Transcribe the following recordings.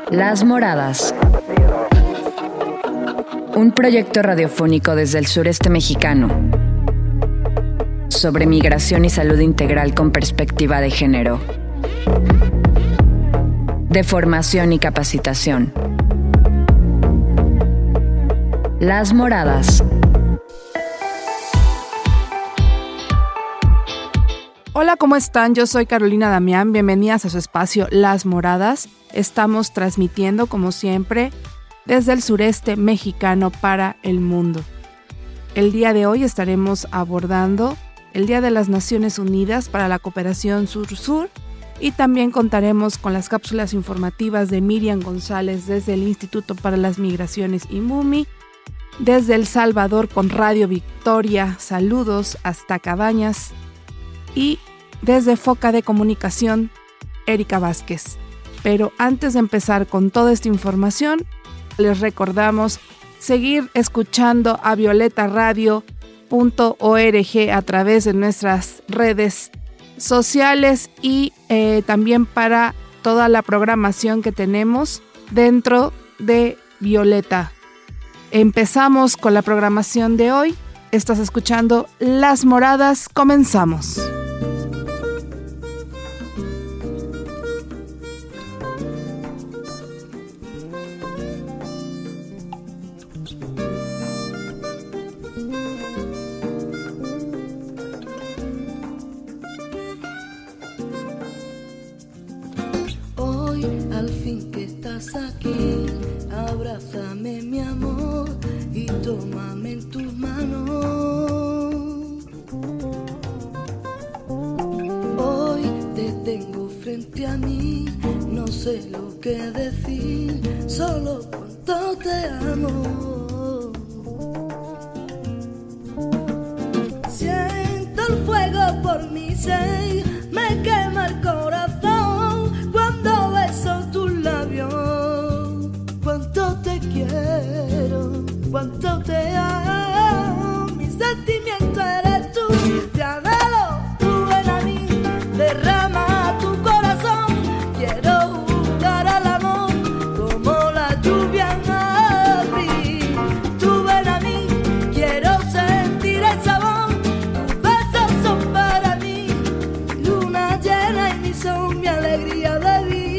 Las Moradas. Un proyecto radiofónico desde el sureste mexicano sobre migración y salud integral con perspectiva de género, de formación y capacitación. Las Moradas. Hola, ¿cómo están? Yo soy Carolina Damián, bienvenidas a su espacio Las Moradas. Estamos transmitiendo, como siempre, desde el sureste mexicano para el mundo. El día de hoy estaremos abordando el Día de las Naciones Unidas para la Cooperación Sur-Sur y también contaremos con las cápsulas informativas de Miriam González desde el Instituto para las Migraciones IMUMI, desde El Salvador con Radio Victoria, saludos hasta Cabañas, y desde Foca de Comunicación, Erika Vázquez. Pero antes de empezar con toda esta información, les recordamos seguir escuchando a violetaradio.org a través de nuestras redes sociales y también para toda la programación que tenemos dentro de Violeta. Empezamos con la programación de hoy. Estás escuchando Las Moradas. Comenzamos. Hoy, al fin que estás aquí, abrázame, mi amor, y tómame en tus manos. Hoy te tengo frente a mí, no sé lo que decir, solo cuánto te amo. Siento el fuego por mi ser, me quema el corazón cuando beso tus labios. Cuánto te quiero, cuánto te amo, mi sentimiento eres tú, te anhelo, tú ven a mí, derrama tu corazón, quiero jugar al amor como la lluvia en abril, tú ven a mí, quiero sentir el sabor, tus besos son para mí, luna llena y mi son, mi alegría de vivir.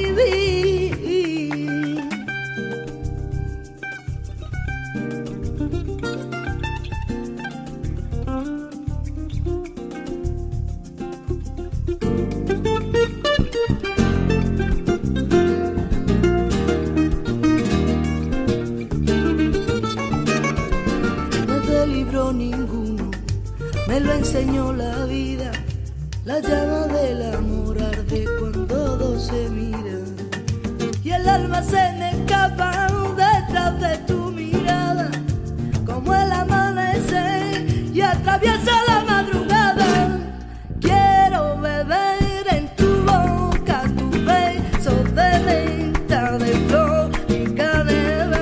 Ninguno me lo enseñó la vida, la llama del amor arde cuando dos se miran y el alma se me escapa detrás de tu mirada como el amanecer y atraviesa la madrugada. Quiero beber en tu boca tus besos de menta, de flor y canela.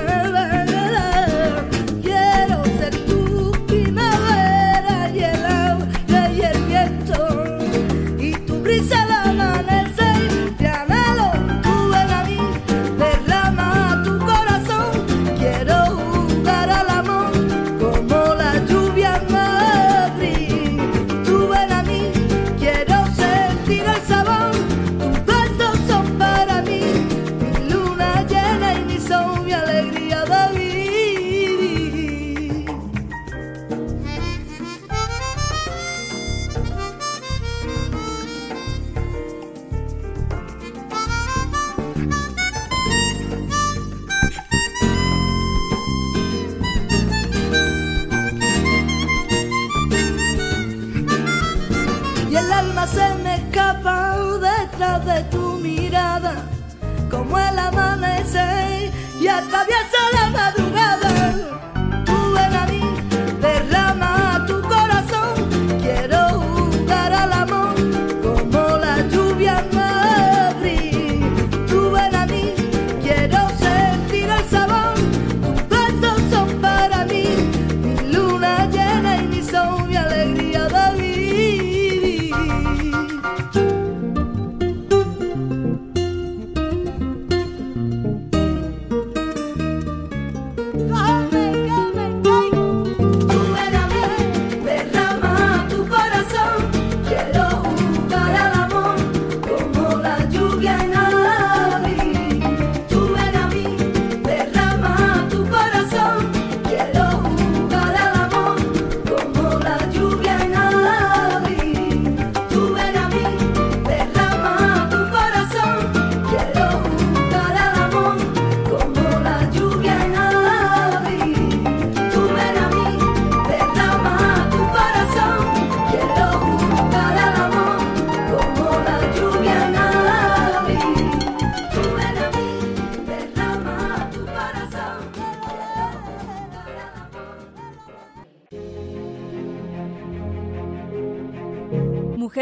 Al amanecer, te anhelo, tú ven a mí, derrama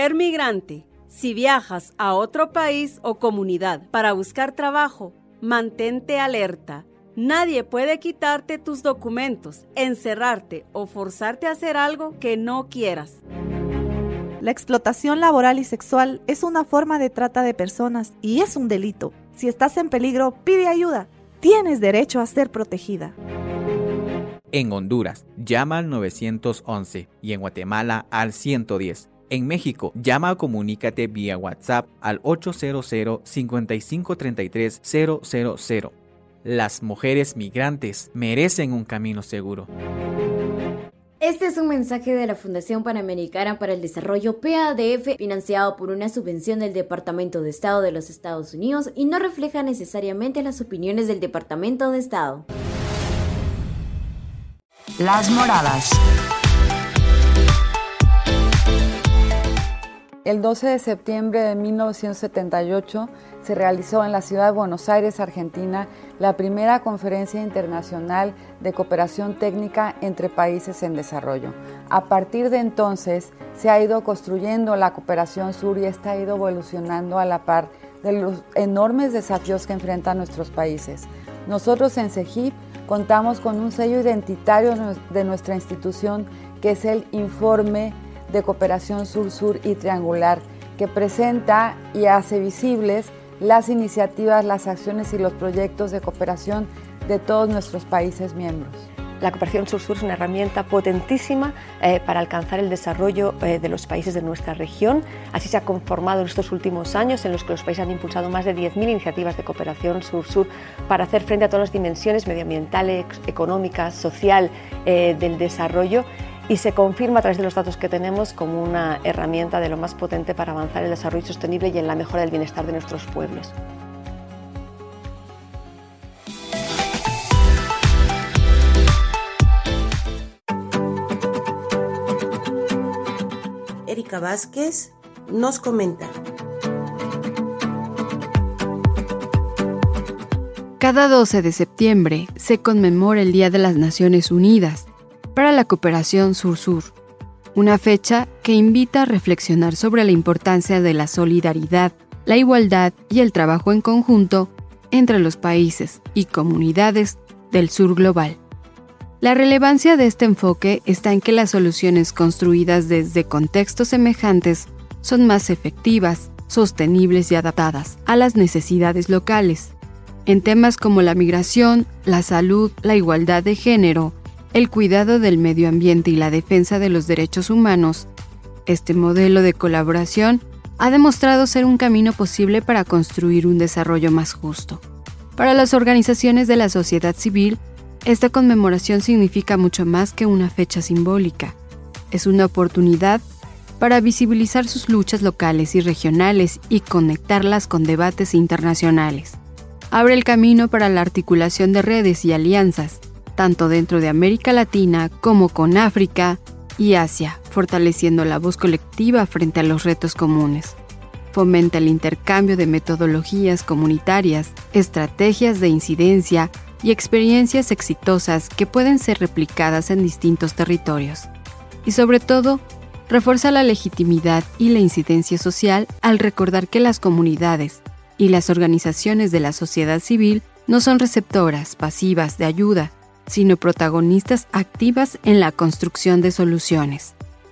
Mujer migrante, si viajas a otro país o comunidad para buscar trabajo, mantente alerta. Nadie puede quitarte tus documentos, encerrarte o forzarte a hacer algo que no quieras. La explotación laboral y sexual es una forma de trata de personas y es un delito. Si estás en peligro, pide ayuda. Tienes derecho a ser protegida. En Honduras, llama al 911 y en Guatemala al 110. En México, llama o comunícate vía WhatsApp al 800-5533-000. Las mujeres migrantes merecen un camino seguro. Este es un mensaje de la Fundación Panamericana para el Desarrollo PADF, financiado por una subvención del Departamento de Estado de los Estados Unidos y no refleja necesariamente las opiniones del Departamento de Estado. Las moradas. El 12 de septiembre de 1978 se realizó en la ciudad de Buenos Aires, Argentina, la primera conferencia internacional de cooperación técnica entre países en desarrollo. A partir de entonces se ha ido construyendo la cooperación sur y esta ha ido evolucionando a la par de los enormes desafíos que enfrentan nuestros países. Nosotros en CEGIP contamos con un sello identitario de nuestra institución que es el Informe de Cooperación Sur-Sur y Triangular, que presenta y hace visibles las iniciativas, las acciones y los proyectos de cooperación de todos nuestros países miembros. La cooperación sur-sur es una herramienta potentísima para alcanzar el desarrollo de los países de nuestra región. Así se ha conformado en estos últimos años, en los que los países han impulsado más de 10.000 iniciativas de cooperación sur-sur para hacer frente a todas las dimensiones medioambientales, económicas, social del desarrollo, y se confirma a través de los datos que tenemos como una herramienta de lo más potente para avanzar en el desarrollo sostenible y en la mejora del bienestar de nuestros pueblos. Erika Vázquez nos comenta. Cada 12 de septiembre se conmemora el Día de las Naciones Unidas para la Cooperación Sur-Sur, una fecha que invita a reflexionar sobre la importancia de la solidaridad, la igualdad y el trabajo en conjunto entre los países y comunidades del sur global. La relevancia de este enfoque está en que las soluciones construidas desde contextos semejantes son más efectivas, sostenibles y adaptadas a las necesidades locales. En temas como la migración, la salud, la igualdad de género, el cuidado del medio ambiente y la defensa de los derechos humanos, este modelo de colaboración ha demostrado ser un camino posible para construir un desarrollo más justo. Para las organizaciones de la sociedad civil, esta conmemoración significa mucho más que una fecha simbólica. Es una oportunidad para visibilizar sus luchas locales y regionales y conectarlas con debates internacionales. Abre el camino para la articulación de redes y alianzas, tanto dentro de América Latina como con África y Asia, fortaleciendo la voz colectiva frente a los retos comunes. Fomenta el intercambio de metodologías comunitarias, estrategias de incidencia y experiencias exitosas que pueden ser replicadas en distintos territorios. Y sobre todo, refuerza la legitimidad y la incidencia social al recordar que las comunidades y las organizaciones de la sociedad civil no son receptoras pasivas de ayuda, sino protagonistas activas en la construcción de soluciones.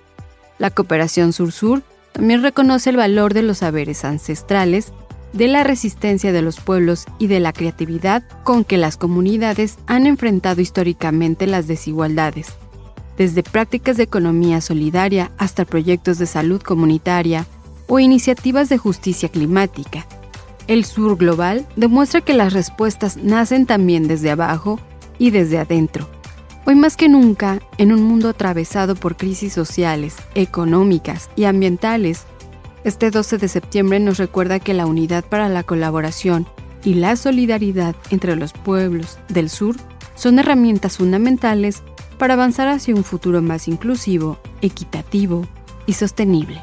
La cooperación sur-sur también reconoce el valor de los saberes ancestrales, de la resistencia de los pueblos y de la creatividad con que las comunidades han enfrentado históricamente las desigualdades, desde prácticas de economía solidaria hasta proyectos de salud comunitaria o iniciativas de justicia climática. El sur global demuestra que las respuestas nacen también desde abajo y desde adentro. Hoy más que nunca, en un mundo atravesado por crisis sociales, económicas y ambientales, este 12 de septiembre nos recuerda que la unidad para la colaboración y la solidaridad entre los pueblos del sur son herramientas fundamentales para avanzar hacia un futuro más inclusivo, equitativo y sostenible.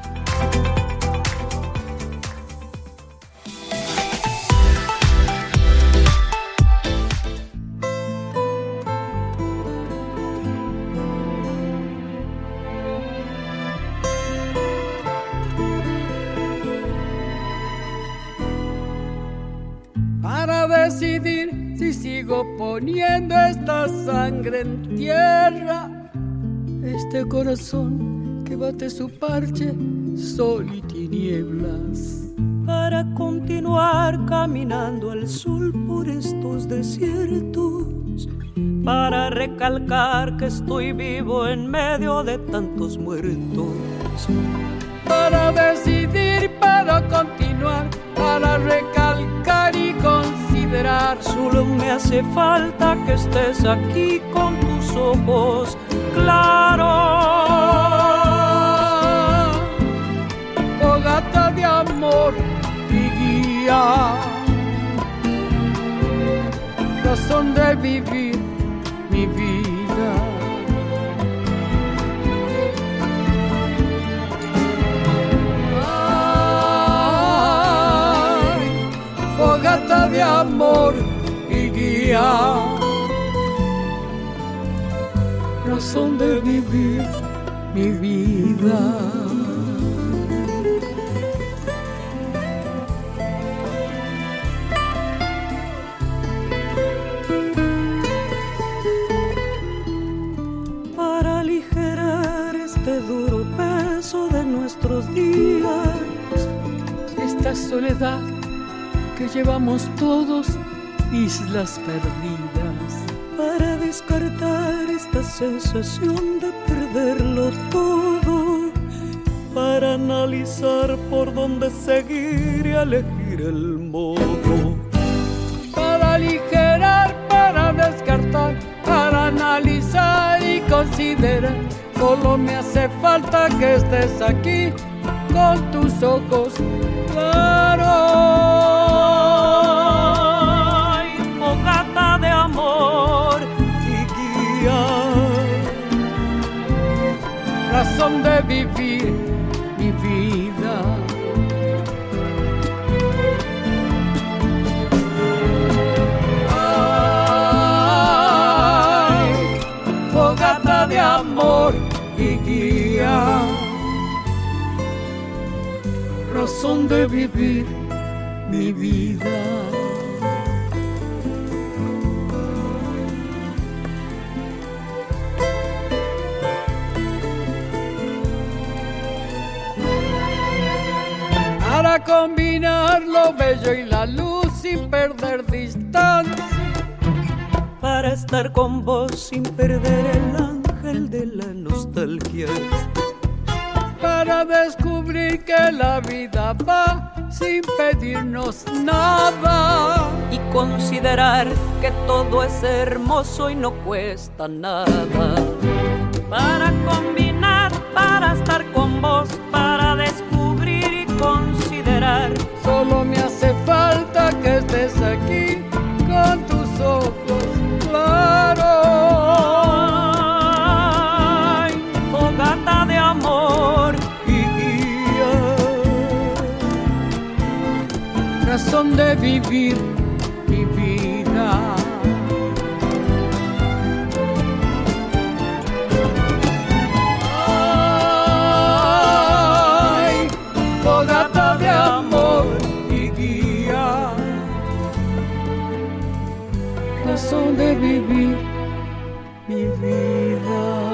para decidir si sigo poniendo esta sangre en tierra, este corazón que bate su parche, sol y tinieblas. Para continuar caminando al sol por estos desiertos, para recalcar que estoy vivo en medio de tantos muertos, para decidir, para continuar, para recalcar y considerar. Solo me hace falta que estés aquí con tus ojos claros, fogata de amor y guía, razón de vivir mi vida. Ay, fogata de amor y guía, razón de vivir mi vida. Duro peso de nuestros días, esta soledad que llevamos todos, islas perdidas, para descartar esta sensación de perderlo todo, para analizar por dónde seguir y elegir el modo, para aligerar, para descartar, para analizar y considerar. Solo me hace falta que estés aquí con tus ojos claros. Ay, fogata de amor y guía, razón de vivir mi vida. Ay, fogata de amor y guía, razón de vivir mi vida. Para combinar lo bello y la luz sin perder distancia, para estar con vos sin perder el ángel de la nostalgia, para descubrir que la vida va sin pedirnos nada y considerar que todo es hermoso y no cuesta nada, para combinar, para estar con vos, para descubrir y considerar. Solo me hace falta que estés aquí con tus ojos claros. Ay, fogata de amor y guía, razón de vivir mi vida. Ay, fogata de amor y guía, razón de vivir mi vida.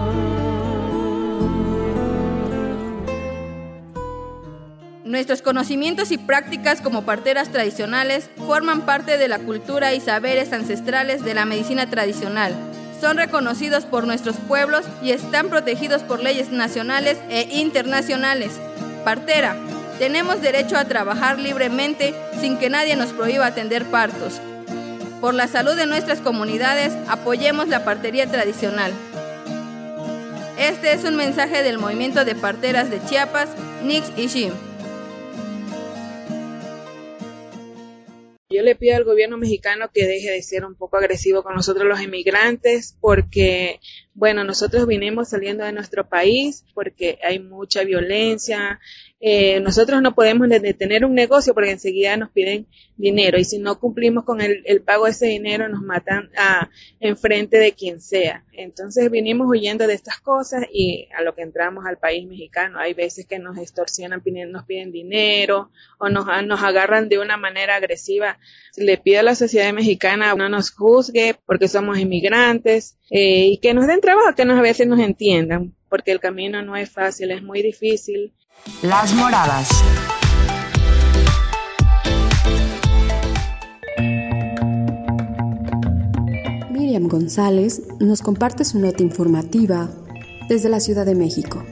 Nuestros conocimientos y prácticas como parteras tradicionales forman parte de la cultura y saberes ancestrales de la medicina tradicional. Son reconocidos por nuestros pueblos y están protegidos por leyes nacionales e internacionales. Partera, tenemos derecho a trabajar libremente sin que nadie nos prohíba atender partos. Por la salud de nuestras comunidades, apoyemos la partería tradicional. Este es un mensaje del movimiento de parteras de Chiapas, Nix y Shim. Yo le pido al gobierno mexicano que deje de ser un poco agresivo con nosotros los inmigrantes, porque, bueno, nosotros vinimos saliendo de nuestro país porque hay mucha violencia, nosotros no podemos detener un negocio porque enseguida nos piden dinero, y si no cumplimos con el pago de ese dinero nos matan en frente de quien sea. Entonces vinimos huyendo de estas cosas, y a lo que entramos al país mexicano hay veces que nos extorsionan, nos piden dinero o nos agarran de una manera agresiva. Le pido a la sociedad mexicana no nos juzgue porque somos inmigrantes, y que nos den trabajo, que a veces nos entiendan, porque el camino no es fácil, es muy difícil. Las Moradas. Miriam González nos comparte su nota informativa desde la Ciudad de México.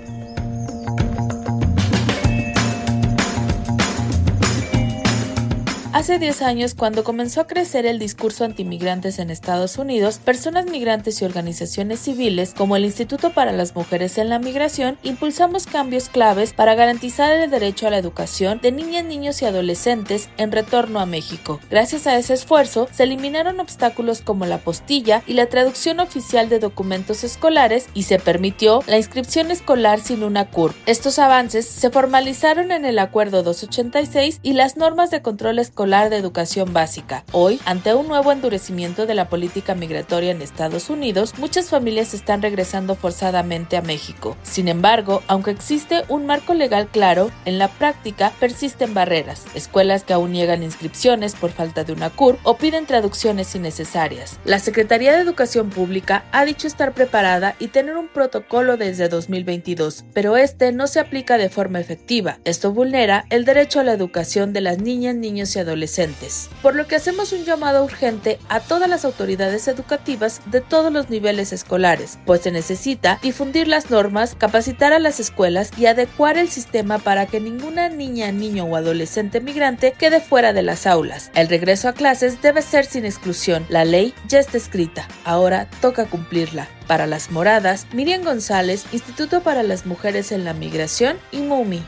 Hace 10 años, cuando comenzó a crecer el discurso antimigrantes en Estados Unidos, personas migrantes y organizaciones civiles, como el Instituto para las Mujeres en la Migración, impulsamos cambios claves para garantizar el derecho a la educación de niñas, niños y adolescentes en retorno a México. Gracias a ese esfuerzo, se eliminaron obstáculos como la apostilla y la traducción oficial de documentos escolares, y se permitió la inscripción escolar sin una CURP. Estos avances se formalizaron en el Acuerdo 286 y las normas de control escolar de educación básica. Hoy, ante un nuevo endurecimiento de la política migratoria en Estados Unidos, muchas familias están regresando forzadamente a México. Sin embargo, aunque existe un marco legal claro, en la práctica persisten barreras, escuelas que aún niegan inscripciones por falta de una CURP o piden traducciones innecesarias. La Secretaría de Educación Pública ha dicho estar preparada y tener un protocolo desde 2022, pero este no se aplica de forma efectiva. Esto vulnera el derecho a la educación de las niñas, niños y adolescentes, por lo que hacemos un llamado urgente a todas las autoridades educativas de todos los niveles escolares, pues se necesita difundir las normas, capacitar a las escuelas y adecuar el sistema para que ninguna niña, niño o adolescente migrante quede fuera de las aulas. El regreso a clases debe ser sin exclusión. La ley ya está escrita, ahora toca cumplirla. Para Las Moradas, Miriam González, Instituto para las Mujeres en la Migración y MUMI.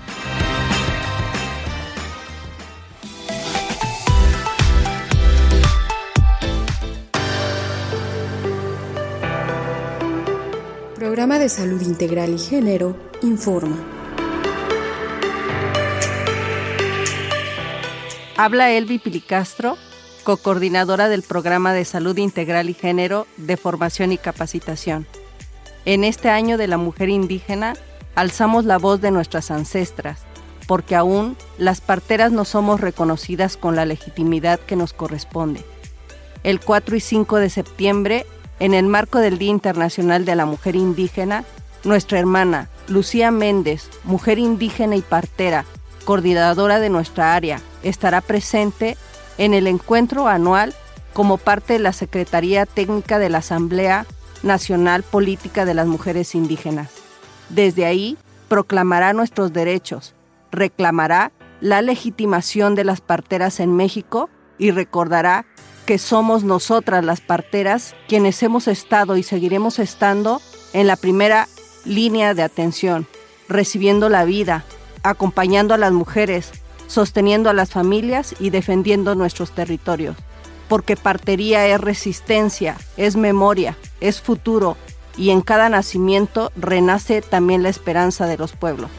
Programa de Salud Integral y Género informa. Habla Elvi Pilicastro, cocoordinadora del Programa de Salud Integral y Género de Formación y Capacitación. En este año de la mujer indígena, alzamos la voz de nuestras ancestras, porque aún las parteras no somos reconocidas con la legitimidad que nos corresponde. El 4 y 5 de septiembre, en el marco del Día Internacional de la Mujer Indígena, nuestra hermana Lucía Méndez, mujer indígena y partera, coordinadora de nuestra área, estará presente en el encuentro anual como parte de la Secretaría Técnica de la Asamblea Nacional Política de las Mujeres Indígenas. Desde ahí, proclamará nuestros derechos, reclamará la legitimación de las parteras en México y recordará que somos nosotras las parteras quienes hemos estado y seguiremos estando en la primera línea de atención, recibiendo la vida, acompañando a las mujeres, sosteniendo a las familias y defendiendo nuestros territorios. Porque partería es resistencia, es memoria, es futuro, y en cada nacimiento renace también la esperanza de los pueblos.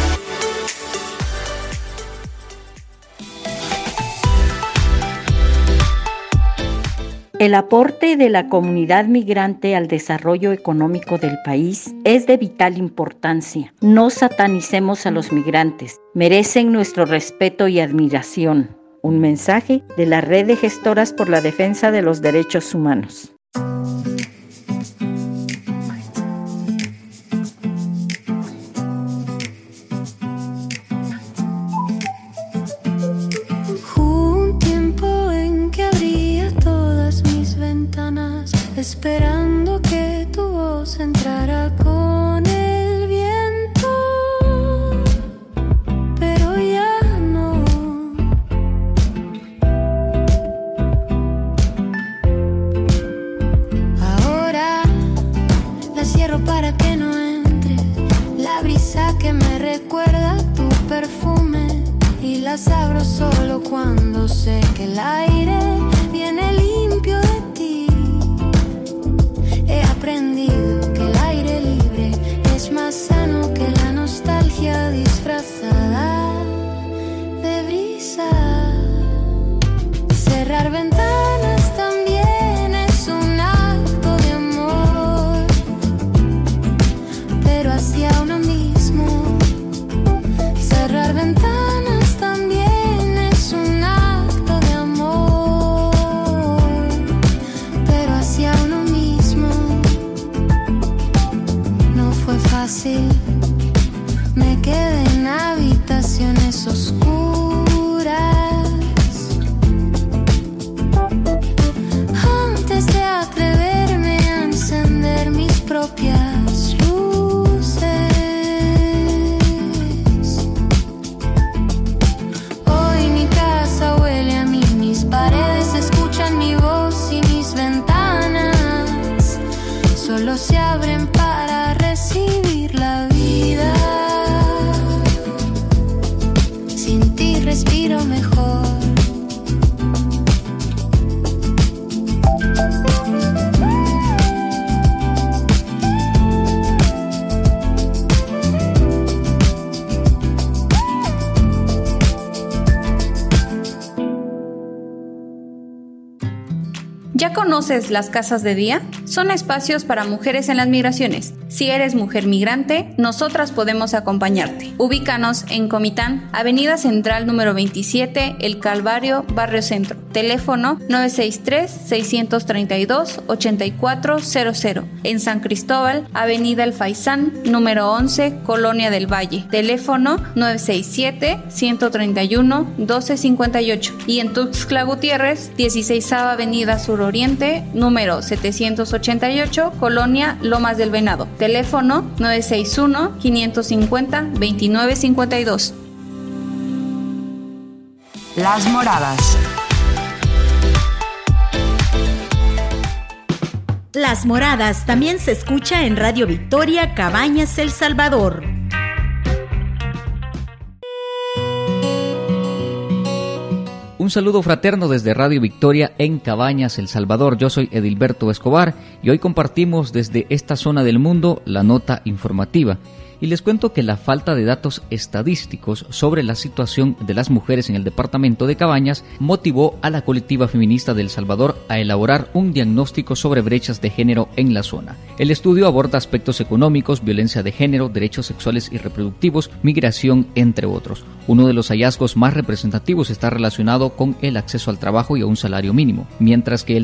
El aporte de la comunidad migrante al desarrollo económico del país es de vital importancia. No satanicemos a los migrantes, merecen nuestro respeto y admiración. Un mensaje de la Red de Gestoras por la Defensa de los Derechos Humanos. Esperando que tu voz entrara con el viento, pero ya no. Ahora la cierro para que no entre la brisa que me recuerda tu perfume, y las abro solo cuando sé que el aire viene limpio de ti. He aprendido que el aire libre es más sano que la nostalgia disfrazada. ¿Ya conoces las casas de día? Son espacios para mujeres en las migraciones. Si eres mujer migrante, nosotras podemos acompañarte. Ubícanos en Comitán, Avenida Central número 27, El Calvario, Barrio Centro. Teléfono 963-632-8400. En San Cristóbal, Avenida El Faisán, número 11, Colonia del Valle. Teléfono 967-131-1258. Y en Tuxtla Gutiérrez, 16ª Avenida Suroriente, número 788, Colonia Lomas del Venado. Teléfono 961-550-2952. Las Moradas. Las Moradas también se escucha en Radio Victoria, Cabañas, El Salvador. Un saludo fraterno desde Radio Victoria en Cabañas, El Salvador. Yo soy Edilberto Escobar y hoy compartimos desde esta zona del mundo la nota informativa. Y les cuento que la falta de datos estadísticos sobre la situación de las mujeres en el departamento de Cabañas motivó a la colectiva feminista de El Salvador a elaborar un diagnóstico sobre brechas de género en la zona. El estudio aborda aspectos económicos, violencia de género, derechos sexuales y reproductivos, migración, entre otros. Uno de los hallazgos más representativos está relacionado con el acceso al trabajo y a un salario mínimo, mientras que el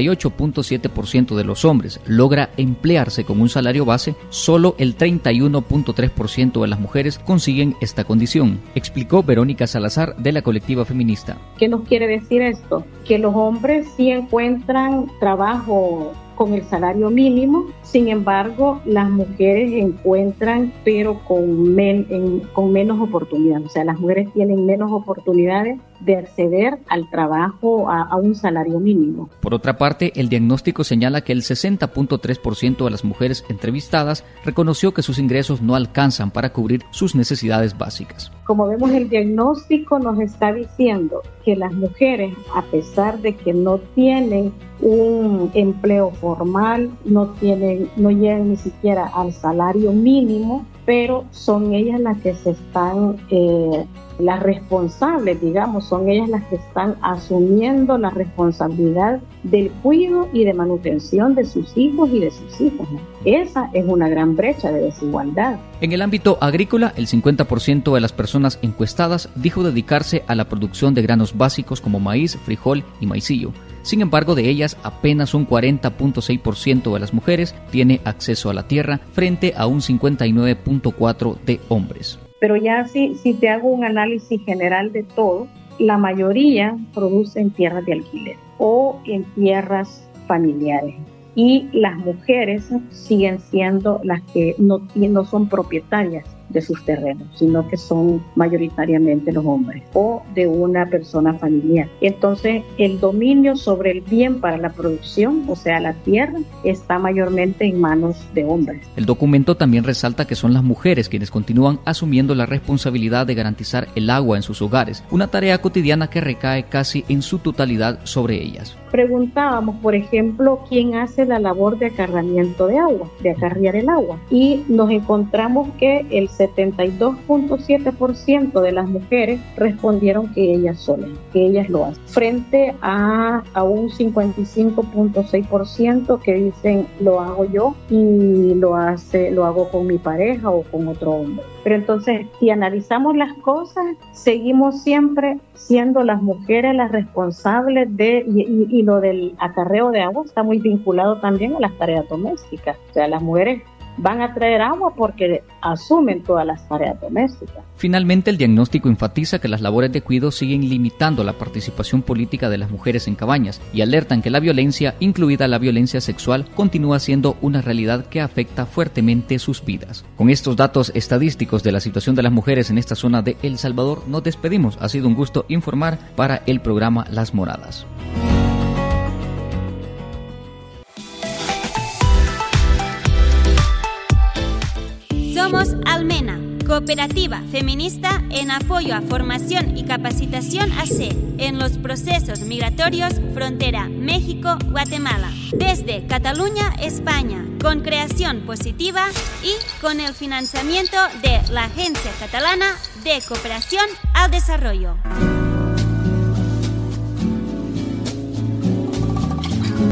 68.7% de los hombres logra emplearse con un salario base, solo el 31.3% de las mujeres consiguen esta condición, explicó Verónica Salazar de la colectiva feminista. ¿Qué nos quiere decir esto? Que los hombres sí encuentran trabajo con el salario mínimo, sin embargo las mujeres encuentran pero con menos oportunidades, o sea, las mujeres tienen menos oportunidades de acceder al trabajo a un salario mínimo. Por otra parte, el diagnóstico señala que el 60.3% de las mujeres entrevistadas reconoció que sus ingresos no alcanzan para cubrir sus necesidades básicas. Como vemos, el diagnóstico nos está diciendo que las mujeres, a pesar de que no tienen un empleo formal, no llegan ni siquiera al salario mínimo, pero son ellas las que se están, las responsables, digamos, son ellas las que están asumiendo la responsabilidad del cuidado y de manutención de sus hijos y de sus hijas. Esa es una gran brecha de desigualdad. En el ámbito agrícola, el 50% de las personas encuestadas dijo dedicarse a la producción de granos básicos como maíz, frijol y maicillo. Sin embargo, de ellas, apenas un 40.6% de las mujeres tiene acceso a la tierra, frente a un 59.4% de hombres. Pero ya si te hago un análisis general de todo, la mayoría produce en tierras de alquiler o en tierras familiares. Y las mujeres siguen siendo las que no son propietarias de sus terrenos, sino que son mayoritariamente los hombres o de una persona familiar. Entonces, el dominio sobre el bien para la producción, o sea, la tierra, está mayormente en manos de hombres. El documento también resalta que son las mujeres quienes continúan asumiendo la responsabilidad de garantizar el agua en sus hogares, una tarea cotidiana que recae casi en su totalidad sobre ellas. Preguntábamos, por ejemplo, quién hace la labor de acarreamiento de agua, de acarrear el agua, y nos encontramos que el 72.7% de las mujeres respondieron que ellas solas, que ellas lo hacen, frente a un 55.6% que dicen lo hago yo y lo hago con mi pareja o con otro hombre. Pero entonces, si analizamos las cosas, seguimos siempre siendo las mujeres las responsables y lo del acarreo de agua está muy vinculado también a las tareas domésticas. O sea, las mujeres van a traer agua porque asumen todas las tareas domésticas. Finalmente, el diagnóstico enfatiza que las labores de cuidado siguen limitando la participación política de las mujeres en Cabañas y alertan que la violencia, incluida la violencia sexual, continúa siendo una realidad que afecta fuertemente sus vidas. Con estos datos estadísticos de la situación de las mujeres en esta zona de El Salvador, nos despedimos. Ha sido un gusto informar para el programa Las Moradas. Somos Almena, cooperativa feminista en apoyo a formación y capacitación AC en los procesos migratorios frontera México-Guatemala, desde Cataluña, España, con creación positiva y con el financiamiento de la Agencia Catalana de Cooperación al Desarrollo.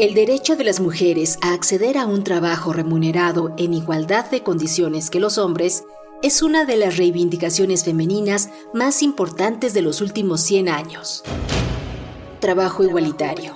El derecho de las mujeres a acceder a un trabajo remunerado en igualdad de condiciones que los hombres es una de las reivindicaciones femeninas más importantes de los últimos 100 años. Trabajo igualitario.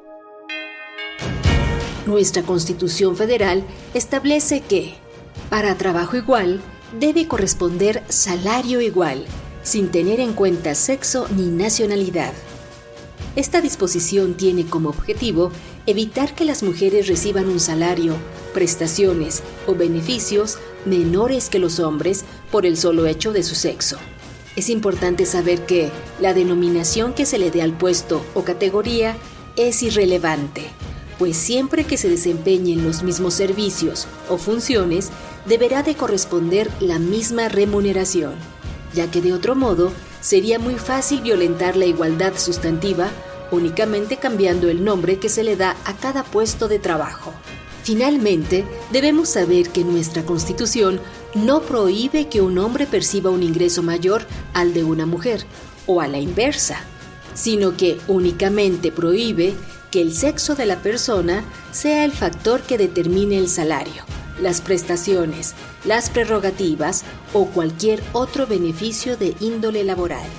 Nuestra Constitución Federal establece que, para trabajo igual, debe corresponder salario igual, sin tener en cuenta sexo ni nacionalidad. Esta disposición tiene como objetivo evitar que las mujeres reciban un salario, prestaciones o beneficios menores que los hombres por el solo hecho de su sexo. Es importante saber que la denominación que se le dé al puesto o categoría es irrelevante, pues siempre que se desempeñen los mismos servicios o funciones, deberá de corresponder la misma remuneración, ya que de otro modo sería muy fácil violentar la igualdad sustantiva únicamente cambiando el nombre que se le da a cada puesto de trabajo. Finalmente, debemos saber que nuestra Constitución no prohíbe que un hombre perciba un ingreso mayor al de una mujer, o a la inversa, sino que únicamente prohíbe que el sexo de la persona sea el factor que determine el salario, las prestaciones, las prerrogativas o cualquier otro beneficio de índole laboral.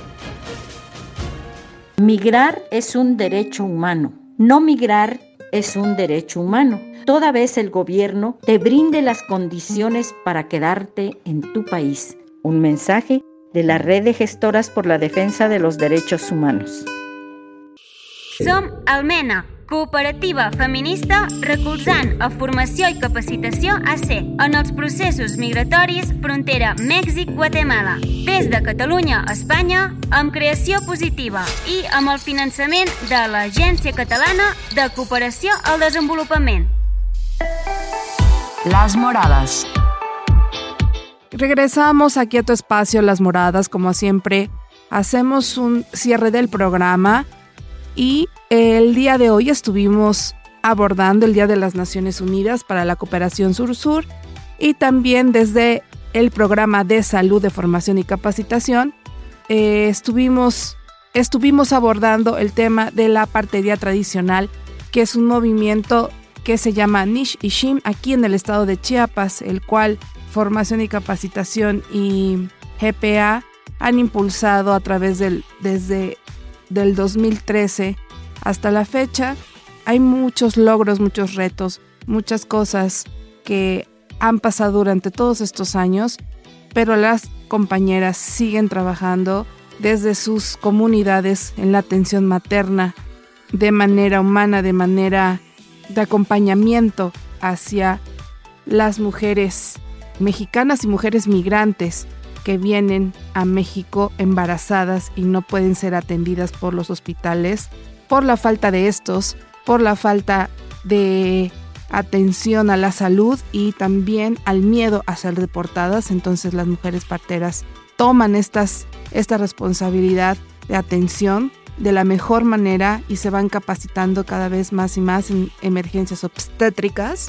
Migrar es un derecho humano. No migrar es un derecho humano, toda vez el gobierno te brinde las condiciones para quedarte en tu país. Un mensaje de la Red de Gestoras por la Defensa de los Derechos Humanos. Som Almena, cooperativa feminista recolzant a formació i capacitació AC en els processos migratoris frontera Mèxic-Guatemala. Des de Catalunya a Espanya, amb creació positiva i amb el finançament de l'Agència Catalana de Cooperació al Desenvolupament. Las Moradas. Regresamos aquí a tu espacio, Las Moradas. Como siempre, hacemos un cierre del programa. Y el día de hoy estuvimos abordando el Día de las Naciones Unidas para la Cooperación Sur-Sur y también desde el programa de salud, de formación y capacitación estuvimos abordando el tema de la partería tradicional, que es un movimiento que se llama Nish-Ishim aquí en el estado de Chiapas, el cual Formación y Capacitación y GPA han impulsado a través desde del 2013 hasta la fecha. Hay muchos logros, muchos retos, muchas cosas que han pasado durante todos estos años, pero las compañeras siguen trabajando desde sus comunidades en la atención materna de manera humana, de manera de acompañamiento hacia las mujeres mexicanas y mujeres migrantes que vienen a México embarazadas y no pueden ser atendidas por los hospitales por la falta de estos, por la falta de atención a la salud y también al miedo a ser deportadas. Entonces las mujeres parteras toman esta responsabilidad de atención de la mejor manera y se van capacitando cada vez más y más en emergencias obstétricas,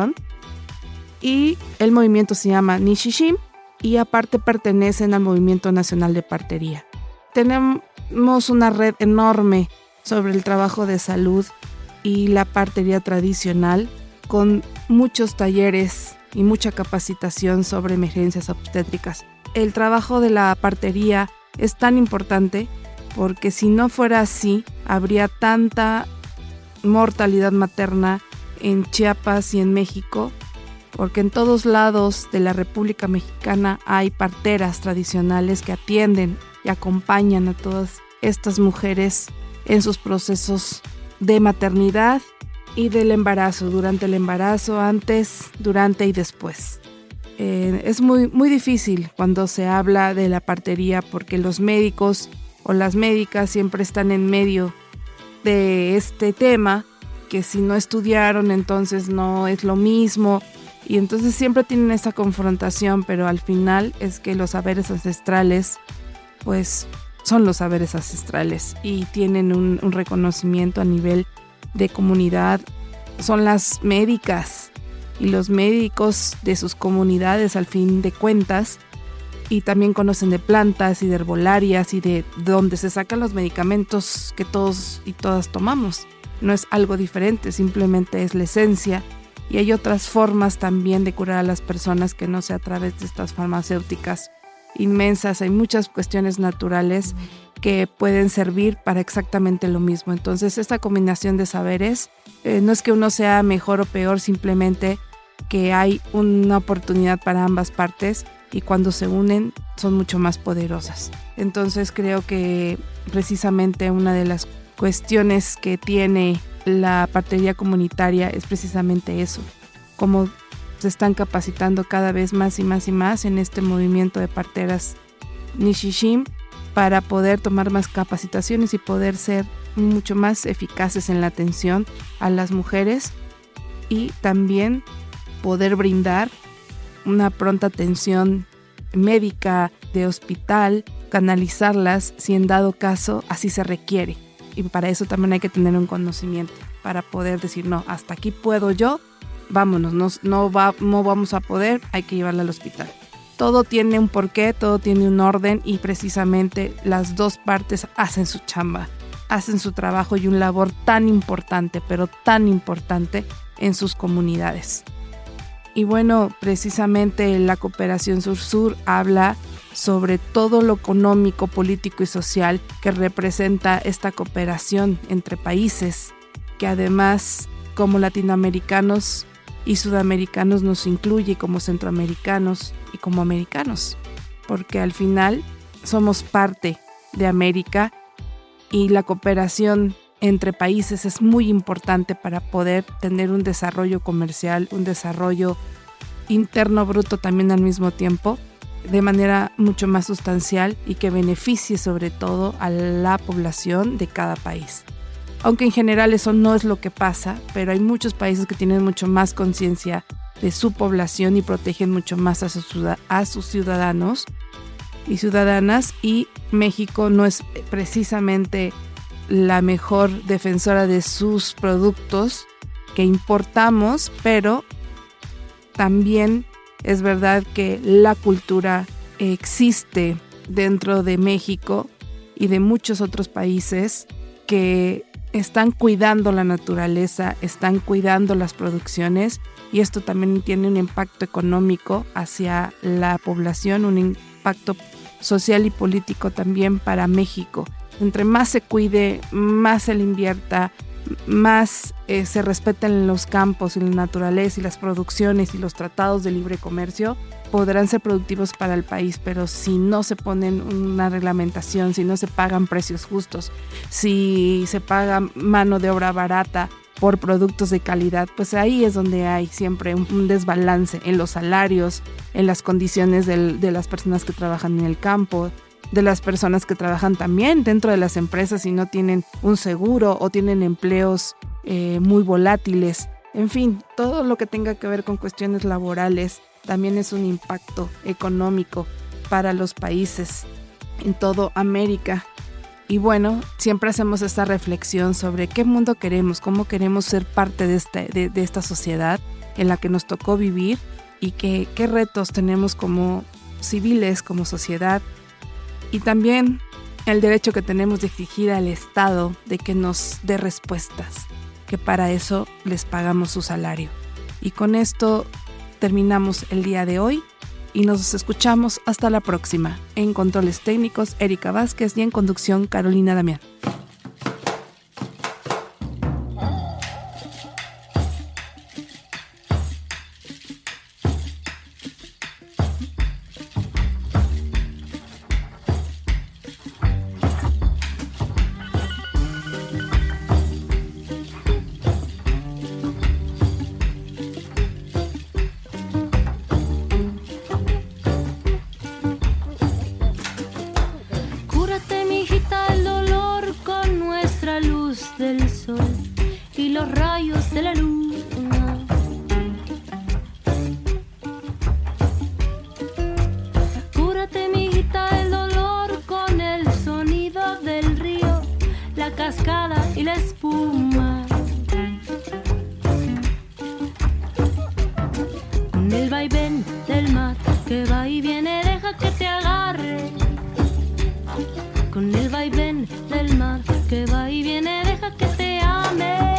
Y el movimiento se llama Nish-Ishim y aparte pertenecen al Movimiento Nacional de Partería. Tenemos una red enorme sobre el trabajo de salud y la partería tradicional, con muchos talleres y mucha capacitación sobre emergencias obstétricas. El trabajo de la partería es tan importante porque si no fuera así, habría tanta mortalidad materna en Chiapas y en México, porque en todos lados de la República Mexicana hay parteras tradicionales que atienden y acompañan a todas estas mujeres en sus procesos de maternidad y del embarazo, durante el embarazo, antes, durante y después. Es muy, muy difícil cuando se habla de la partería porque los médicos o las médicas siempre están en medio de este tema, que si no estudiaron entonces no es lo mismo. Y entonces siempre tienen esa confrontación, pero al final es que los saberes ancestrales, pues son los saberes ancestrales y tienen un reconocimiento a nivel de comunidad. Son las médicas y los médicos de sus comunidades al fin de cuentas, y también conocen de plantas y de herbolarias y de donde se sacan los medicamentos que todos y todas tomamos. no es algo diferente, simplemente es la esencia. Y hay otras formas también de curar a las personas que no sea a través de estas farmacéuticas inmensas. Hay muchas cuestiones naturales que pueden servir para exactamente lo mismo. Entonces, esta combinación de saberes, no es que uno sea mejor o peor, simplemente que hay una oportunidad para ambas partes y cuando se unen son mucho más poderosas. Entonces, creo que precisamente una de las cuestiones que tiene la partería comunitaria es precisamente eso, cómo se están capacitando cada vez más y más y más en este movimiento de parteras Nishijin para poder tomar más capacitaciones y poder ser mucho más eficaces en la atención a las mujeres y también poder brindar una pronta atención médica de hospital, canalizarlas si en dado caso así se requiere. Y para eso también hay que tener un conocimiento para poder decir, no, hasta aquí puedo yo, vámonos, no vamos a poder, hay que llevarla al hospital. Todo tiene un porqué, todo tiene un orden y precisamente las dos partes hacen su chamba, hacen su trabajo y un labor tan importante, pero tan importante en sus comunidades. Y bueno, precisamente la cooperación sur-sur habla sobre todo lo económico, político y social que representa esta cooperación entre países, que además como latinoamericanos y sudamericanos nos incluye como centroamericanos y como americanos, porque al final somos parte de América y la cooperación entre países es muy importante para poder tener un desarrollo comercial, un desarrollo interno bruto también al mismo tiempo, de manera mucho más sustancial y que beneficie sobre todo a la población de cada país. Aunque en general eso no es lo que pasa, pero hay muchos países que tienen mucho más conciencia de su población y protegen mucho más a sus ciudadanos y ciudadanas, y México no es precisamente la mejor defensora de sus productos que importamos, pero también es verdad que la cultura existe dentro de México y de muchos otros países que están cuidando la naturaleza, están cuidando las producciones, y esto también tiene un impacto económico hacia la población, un impacto social y político también para México. Entre más se cuide, más se le invierta, más se respeten los campos y la naturaleza y las producciones y los tratados de libre comercio, podrán ser productivos para el país. Pero si no se ponen una reglamentación, si no se pagan precios justos, si se paga mano de obra barata por productos de calidad, pues ahí es donde hay siempre un desbalance en los salarios, en las condiciones de las personas que trabajan en el campo, de las personas que trabajan también dentro de las empresas y no tienen un seguro o tienen empleos muy volátiles. En fin, todo lo que tenga que ver con cuestiones laborales también es un impacto económico para los países en toda América. Y bueno, siempre hacemos esta reflexión sobre qué mundo queremos, cómo queremos ser parte de esta sociedad en la que nos tocó vivir y qué retos tenemos como civiles, como sociedad. Y también el derecho que tenemos de exigir al Estado de que nos dé respuestas, que para eso les pagamos su salario. Y con esto terminamos el día de hoy y nos escuchamos hasta la próxima. En controles técnicos, Erika Vázquez, y en conducción, Carolina Damián. Del sol y los rayos de la luna. Cúrate, mijita, el dolor con el sonido del río, la cascada y la espuma. Con el vaivén del mar que va y viene, deja que te agarre. Con el vaivén del mar que va y viene, deja que te ame.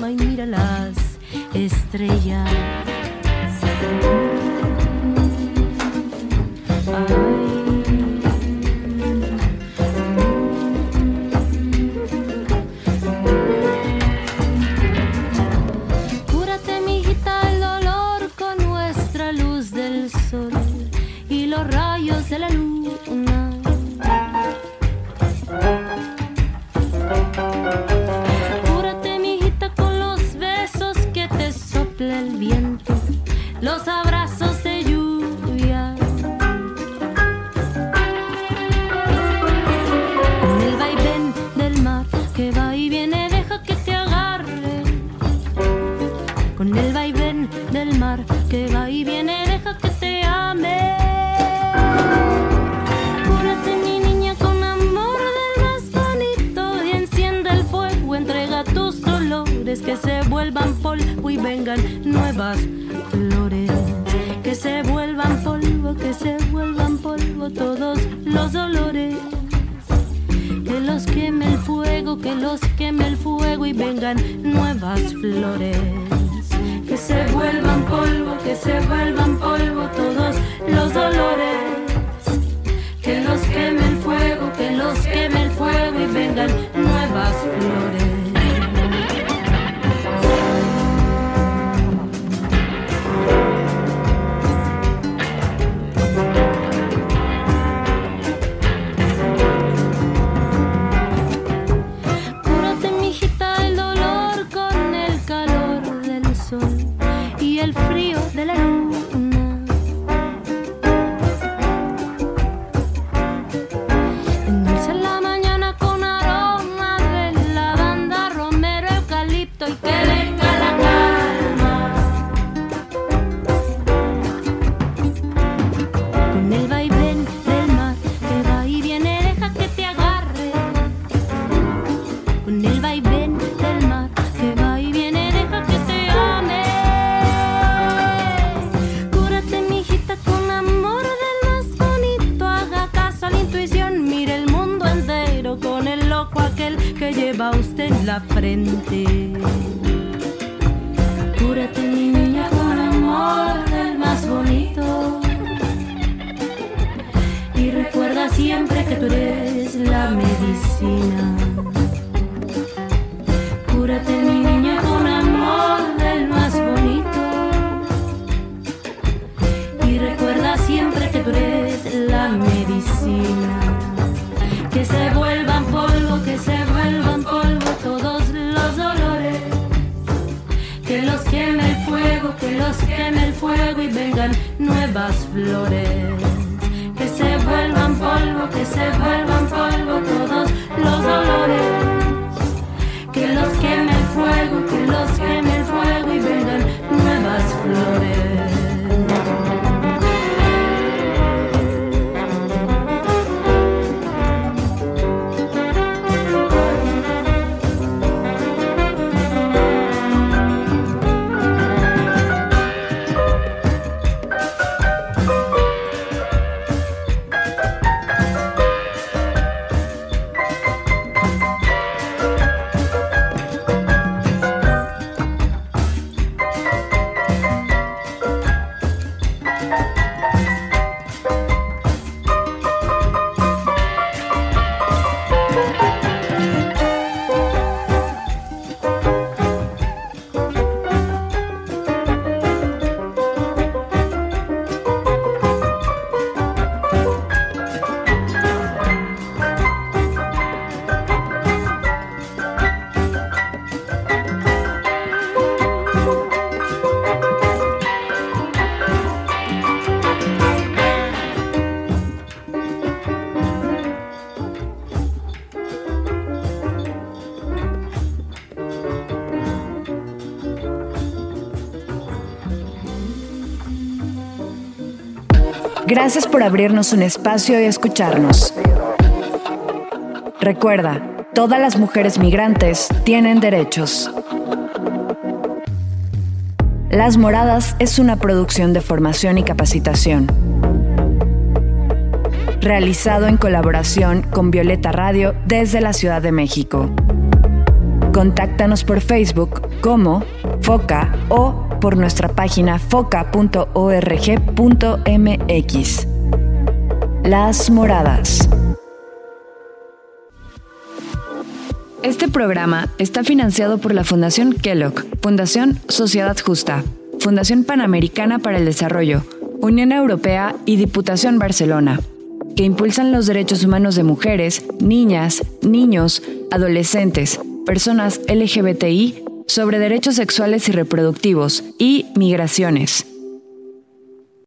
asoma y mira las estrellas. Cúrate, mijita, el dolor con nuestra luz del sol y los rayos de la luna. Cúrate, mijita, con los besos que te sopla el viento, los abrazos de lluvia. Con el vaivén del mar que va y viene, deja que te agarre. Con el vaivén del mar que va y viene, deja que te ame. Cúrate, mi niña, con amor del más bonito y enciende el fuego, entrega tus dolores, que se vuelvan polvo y vengan nuevas flores. Que se vuelvan polvo, que se vuelvan polvo todos los dolores. Que los queme el fuego, que los queme el fuego y vengan nuevas flores. Que se vuelvan polvo, que se vuelvan polvo todos los dolores. Que los queme el fuego, que los queme el fuego y vengan nuevas flores. Cúrate, mijita, el dolor con el calor del sol y el frío de la luna. Endulza la mañana con aroma de lavanda, romero, eucalipto y que venga la calma. Con el vaivén del mar que va y viene, deja que te agarre. Con el vaivén del mar que va y viene, deja que te ame. Cúrate, mijita, con amor del más bonito, haga caso a la intuición, mire el mundo entero con el loco aquel que lleva usted en la frente. Cúrate, mi niña, con amor del más bonito y recuerda siempre que tú eres la medicina. Cúrate, mi niña, con amor del más bonito y recuerda siempre que tú eres la medicina. Que se vuelvan polvo, que se vuelvan polvo todos los dolores. Que los queme el fuego, que los queme el fuego y vengan nuevas flores. Que se vuelvan polvo, que se vuelvan polvo todos los dolores. Que los queme el fuego, que los queme el fuego y vengan nuevas flores. Gracias por abrirnos un espacio y escucharnos. Recuerda, todas las mujeres migrantes tienen derechos. Las Moradas es una producción de formación y capacitación. Realizado en colaboración con Violeta Radio desde la Ciudad de México. Contáctanos por Facebook como FOCA o por nuestra página foca.org.mx. Las Moradas. Este programa está financiado por la Fundación Kellogg, Fundación Sociedad Justa, Fundación Panamericana para el Desarrollo, Unión Europea y Diputación Barcelona, que impulsan los derechos humanos de mujeres, niñas, niños, adolescentes, personas LGBTI, sobre derechos sexuales y reproductivos y migraciones.